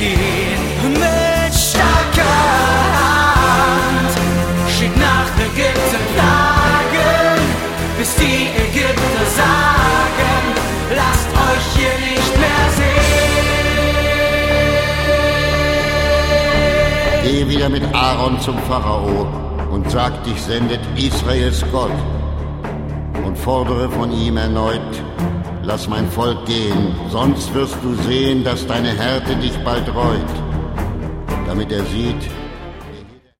gehen. Mit starker Hand schick nach Ägypten Plagen, bis die Ägypter sagen, lasst euch hier nicht mehr sehen. Geh wieder mit Aaron zum Pharao und sag, dich sendet Israels Gott, und fordere von ihm erneut: Lass mein Volk gehen, sonst wirst du sehen, dass deine Härte dich bald reut, damit er sieht,